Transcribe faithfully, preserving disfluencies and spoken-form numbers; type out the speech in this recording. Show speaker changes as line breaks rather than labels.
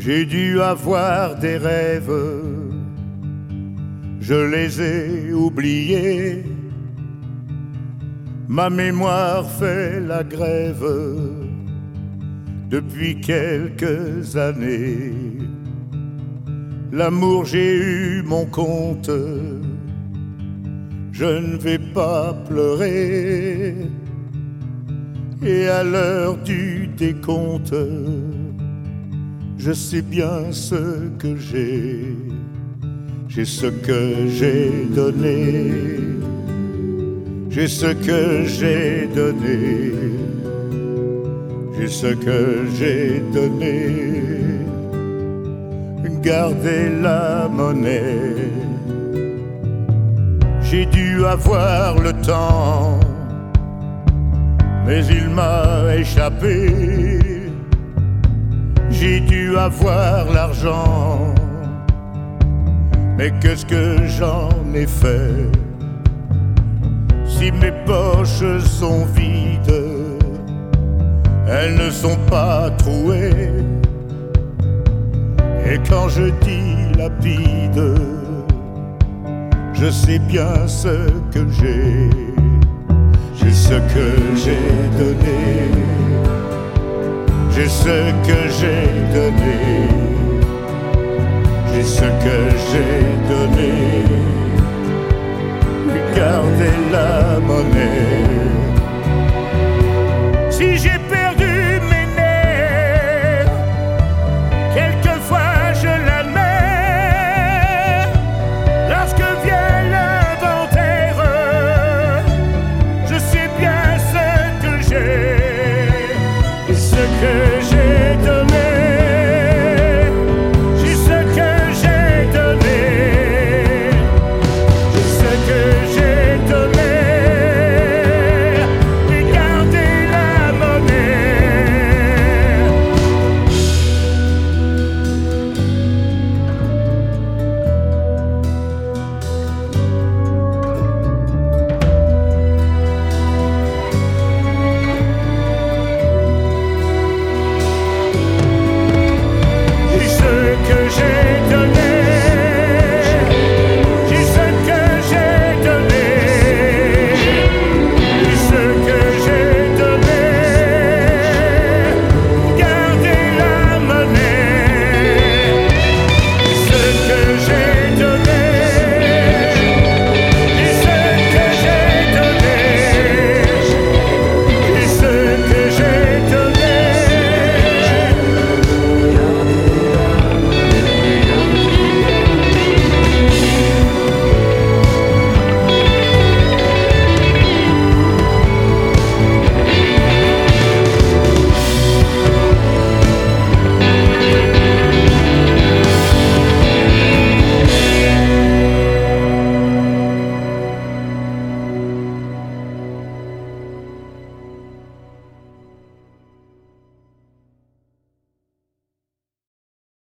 J'ai dû avoir des rêves, je les ai oubliés. Ma mémoire fait la grève depuis quelques années. L'amour, j'ai eu mon compte, je ne vais pas pleurer. Et à l'heure du décompte, je sais bien ce que j'ai. J'ai ce que j'ai donné, j'ai ce que j'ai donné, j'ai ce que j'ai donné. Gardez la monnaie. J'ai dû avoir le temps, mais il m'a échappé. J'ai dû avoir l'argent, mais qu'est-ce que j'en ai fait? Si mes poches sont vides, elles ne sont pas trouées. Et quand je dilapide, je sais bien ce que j'ai. J'ai ce que j'ai donné, j'ai ce que j'ai donné, j'ai ce que j'ai donné.